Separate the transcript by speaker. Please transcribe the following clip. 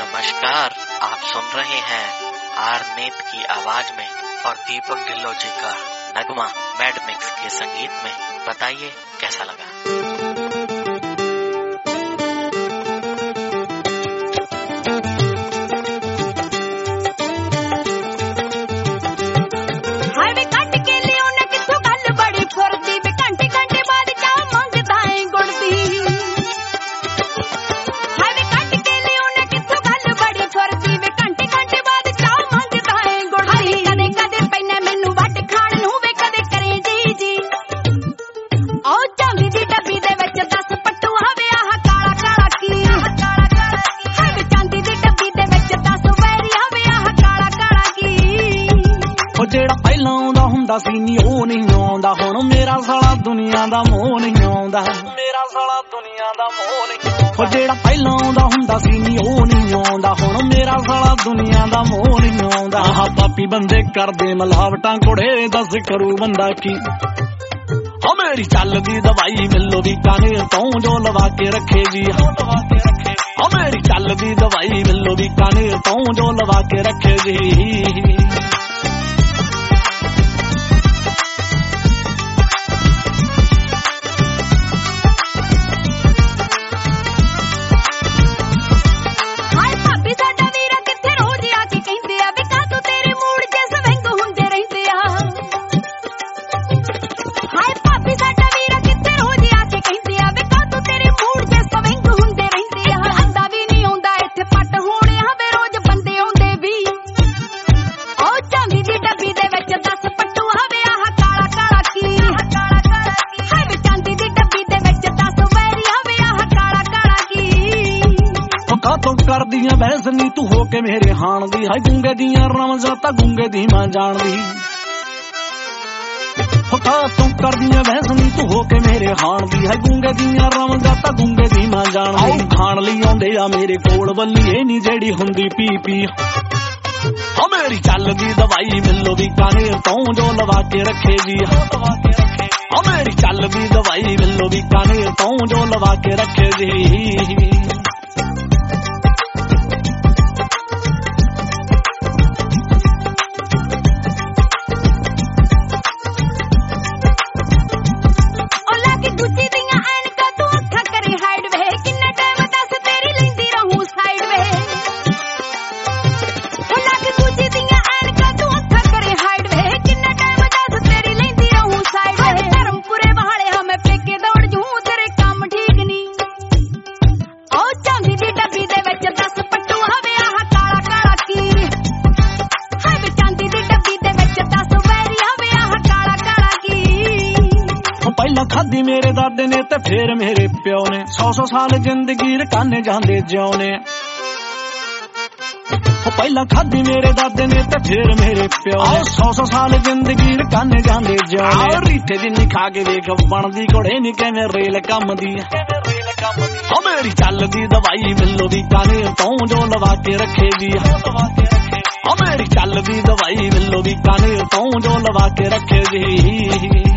Speaker 1: नमस्कार, आप सुन रहे हैं आर नेत की आवाज में और दीपक ढिल्लो जी का नगमा मैड मिक्स के संगीत में। बताइए कैसा लगा।
Speaker 2: ਜਿਹੜਾ ਪਹਿਲਾਂ ਆਉਂਦਾ ਹੁੰਦਾ ਸੀ ਨੀ ਉਹ ਨਹੀਂ ਆਉਂਦਾ ਹੁਣ ਮੇਰਾ ਸਾਲਾ ਦੁਨੀਆ ਦਾ ਮੋਹ ਨਹੀਂ ਆਉਂਦਾ। ਮੇਰਾ ਸਾਲਾ ਦੁਨੀਆ ਦਾ ਮੋਹ ਨਹੀਂ ਆਉਂਦਾ। ਜਿਹੜਾ ਪਹਿਲਾਂ ਆਉਂਦਾ ਹੁੰਦਾ ਸੀ ਨੀ ਉਹ ਨਹੀਂ ਆਉਂਦਾ ਹੁਣ ਮੇਰਾ ਸਾਲਾ ਦੁਨੀਆ ਦਾ ਮੋਹ ਨਹੀਂ ਆਉਂਦਾ। ਆਹ ਪਾਪੀ ਬੰਦੇ ਕਰਦੇ ਮਿਲਾਵਟਾਂ ਕੁੜੇ ਦੱਸ ਕਰੂ ਬੰਦਾ ਕੀ। ਆ ਮੇਰੀ ਚੱਲਦੀ ਦਵਾਈ ਮਿਲੋ ਵੀ ਕਾਨੇ ਤੋਂ ਜੋ ਲਵਾ ਕੇ ਰੱਖੇ ਜੀ। ਆ ਮੇਰੀ ਚੱਲਦੀ ਦਵਾਈ ਮਿਲੋ ਵੀ ਕਾਨੇ ਤੋਂ ਜੋ ਲਵਾ ਕੇ ਰੱਖੇ ਜੀ। ਤੂੰ ਕਰਦੀਆਂ ਬਹਿਸ ਨੀ ਤੂੰ ਹੋ ਕੇ ਮੇਰੇ ਹਾਣ ਦੀ। ਹਾਏ ਗੁੰਗੇ ਦੀਆਂ ਰਮਜ਼ਾਂ ਤਾਂ ਗੁੰਗੇ ਦੀ ਮਾਂ ਜਾਣਦੀ। ਤੂੰ ਕਰਦੀਆਂ ਬਹਿਸ ਨੀ ਤੂੰ ਹੋ ਕੇ ਮੇਰੇ ਹਾਣ ਦੀ। ਹਾਏ ਗੁੰਗੇ ਦੀਆਂ ਰਮਜ਼ਾਂ ਤਾਂ ਗੁੰਗੇ ਦੀ ਮਾਂ ਜਾਣਦੀ। ਖਾਣ ਲਈ ਆਉਂਦੇ ਆ ਮੇਰੇ ਕੋਲ ਬੱਲੀਏ ਨੀ ਜਿਹੜੀ ਹੁੰਦੀ ਪੀ ਪੀ। ਆ ਮੇਰੀ ਚੱਲਦੀ ਦਵਾਈ ਮਿਲੋ ਵੀ ਕਾਨੇ ਤੋਂ ਜੋ ਲਵਾ ਕੇ ਰੱਖੇ ਜੀ। ਆ ਮੇਰੀ ਚੱਲਦੀ ਦਵਾਈ ਮਿਲੋ ਵੀ ਕਾਨੇ ਤੋਂ ਜੋ ਲਵਾ ਕੇ ਰੱਖੇ ਜੀ। ਪਹਿਲਾਂ ਖਾਦੀ ਮੇਰੇ ਦਾਦੇ ਨੇ ਤੇ ਫੇਰ ਮੇਰੇ ਪਿਓ ਨੇ 100 ਸਾਲ ਜ਼ਿੰਦਗੀ ਰਕਾਨੇ ਜਾਂਦੇ ਜਿਉਣੇ। ਪਹਿਲਾਂ ਖਾਦੀ ਮੇਰੇ ਦਾਦੇ ਨੇ ਤੇ ਫੇਰ ਮੇਰੇ ਪਿਓ ਨੇ 100 ਸਾਲ ਜ਼ਿੰਦਗੀ ਰਕਾਨੇ ਜਾਂਦੇ ਜਿਉਣੇ। ਰੀਠੇ ਜਿੰਨੀ ਖਾ ਕੇ ਵੇਖ ਬਣਦੀ ਘੋੜੇ ਨੀ ਕਿਵੇਂ ਰੇਲ ਕੰਮ ਦੀ। ਆ ਮੇਰੀ ਚੱਲਦੀ ਦਵਾਈ ਮਿਲੋ ਵੀ ਕਾਨੇ ਤੋਂ ਜੋ ਲਵਾ ਕੇ ਰੱਖੇ ਜੀ। ਆ ਮੇਰੀ ਚੱਲਦੀ ਦਵਾਈ ਮਿਲੋ ਵੀ ਕਾਨੇ ਤੋਂ ਜੋ ਲਵਾ ਕੇ ਰੱਖੇ ਜੀ।